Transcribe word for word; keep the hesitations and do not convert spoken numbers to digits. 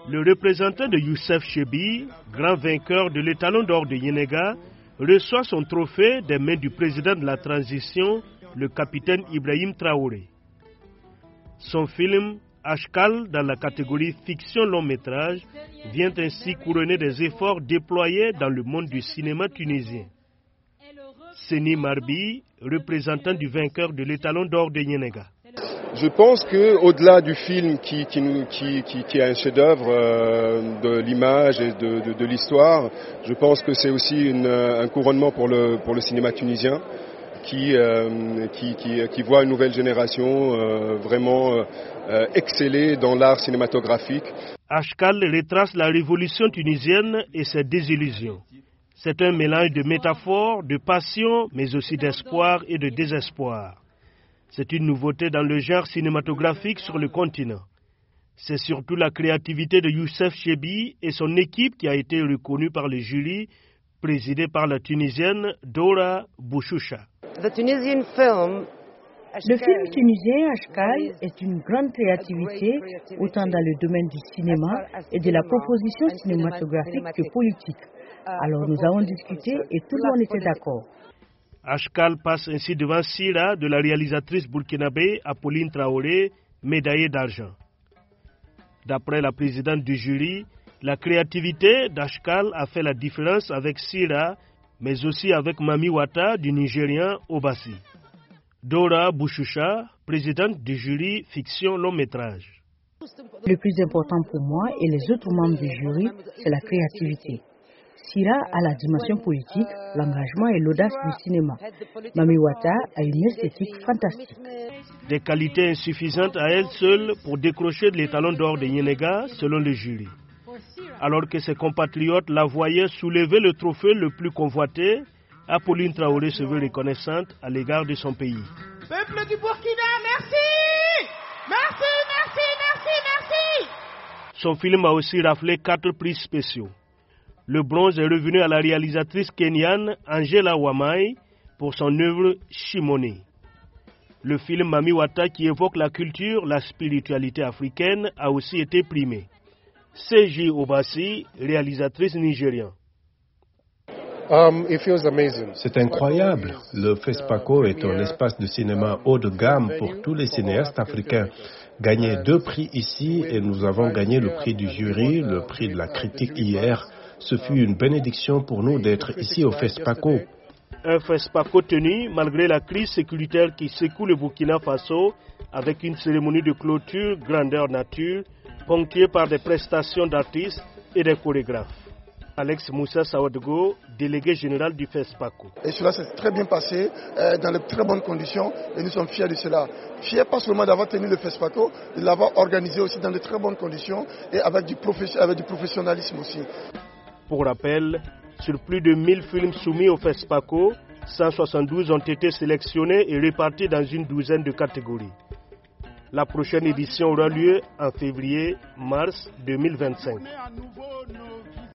Le représentant de Youssef Chebbi, grand vainqueur de l'étalon d'or de Yenega, reçoit son trophée des mains du président de la transition, le capitaine Ibrahim Traoré. Son film Ashkal, dans la catégorie fiction long métrage, vient ainsi couronner des efforts déployés dans le monde du cinéma tunisien. Seni Marbi, représentant du vainqueur de l'étalon d'or de Yenega. Je pense qu'au-delà du film qui, qui, qui, qui, qui est un chef-d'œuvre euh, de l'image et de, de, de l'histoire, je pense que c'est aussi une, un couronnement pour le, pour le cinéma tunisien qui, euh, qui, qui, qui voit une nouvelle génération euh, vraiment euh, exceller dans l'art cinématographique. Ashkal retrace la révolution tunisienne et ses désillusions. C'est un mélange de métaphores, de passion, mais aussi d'espoir et de désespoir. C'est une nouveauté dans le genre cinématographique sur le continent. C'est surtout la créativité de Youssef Chebbi et son équipe qui a été reconnue par le jury, présidée par la Tunisienne Dora Bouchoucha. Le film tunisien Ashkal est une grande créativité, autant dans le domaine du cinéma et de la proposition cinématographique que politique. Alors nous avons discuté et tout le monde était d'accord. Ashkal passe ainsi devant Sira de la réalisatrice burkinabé Apolline Traoré, médaillée d'argent. D'après la présidente du jury, la créativité d'Ashkal a fait la différence avec Sira, mais aussi avec Mami Wata du Nigérian Obasi. Dora Bouchoucha, présidente du jury fiction long métrage. Le plus important pour moi et les autres membres du jury, c'est la créativité. Sira a la dimension politique, l'engagement et l'audace du cinéma. Mami Wata a une esthétique fantastique. Des qualités insuffisantes à elle seule pour décrocher l'étalon d'or de Yenega, selon le jury. Alors que ses compatriotes la voyaient soulever le trophée le plus convoité, Apolline Traoré se veut reconnaissante à l'égard de son pays. Peuple du Burkina, merci! Merci, merci, merci, merci! Son film a aussi raflé quatre prix spéciaux. Le bronze est revenu à la réalisatrice kenyane Angela Wamai pour son œuvre Shimone. Le film Mami Wata, qui évoque la culture, la spiritualité africaine, a aussi été primé. C J Obasi, réalisatrice nigériane. Um, C'est incroyable. Le FESPACO est un espace de cinéma haut de gamme pour tous les cinéastes africains. Gagner deux prix ici et nous avons gagné le prix du jury, le prix de la critique hier. Ce fut une bénédiction pour nous d'être ici au FESPACO. Un FESPACO tenu malgré la crise sécuritaire qui secoue le Burkina Faso avec une cérémonie de clôture grandeur nature ponctuée par des prestations d'artistes et des chorégraphes. Alex Moussa Sawadego, délégué général du FESPACO. Et cela s'est très bien passé, euh, dans de très bonnes conditions, et nous sommes fiers de cela. Fiers pas seulement d'avoir tenu le FESPACO, de l'avoir organisé aussi dans de très bonnes conditions et avec du, professe- avec du professionnalisme aussi. Pour rappel, sur plus de mille films soumis au FESPACO, cent soixante-douze ont été sélectionnés et répartis dans une douzaine de catégories. La prochaine édition aura lieu en février-mars deux mille vingt-cinq.